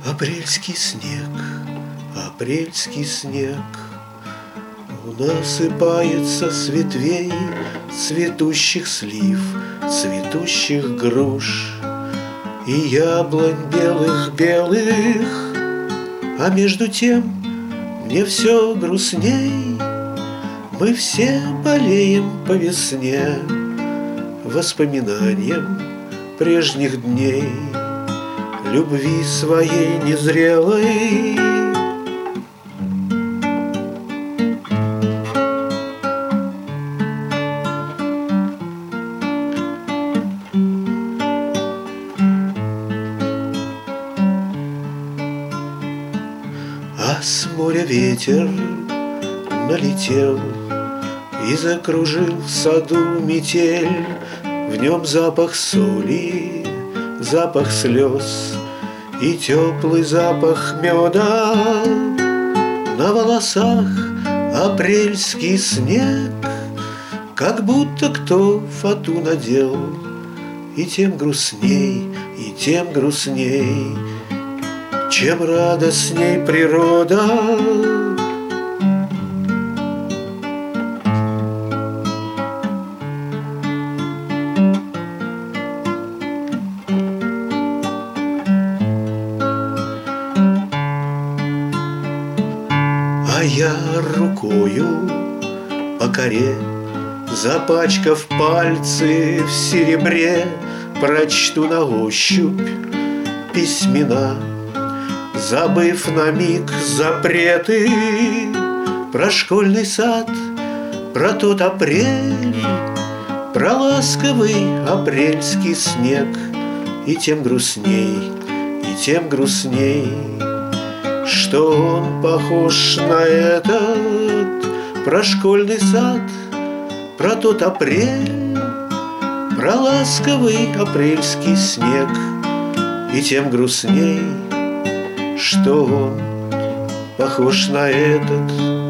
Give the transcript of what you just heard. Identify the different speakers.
Speaker 1: Апрельский снег насыпается с ветвей цветущих слив, цветущих груш и яблонь белых-белых. А между тем мне все грустней. Мы все болеем по весне воспоминанием прежних дней, любви своей незрелой. А с моря ветер налетел и закружил в саду метель. В нем запах соли, запах слез и теплый запах меда. На волосах апрельский снег, как будто кто фату надел. И тем грустней, чем радостней природа. А я рукою по коре, запачкав пальцы в серебре, прочту на ощупь письмена, забыв на миг запреты. Про школьный сад, про тот апрель, про ласковый апрельский снег. И тем грустней, что он похож на этот. Про школьный сад, про тот апрель, про ласковый апрельский снег. И тем грустней, что он похож на этот.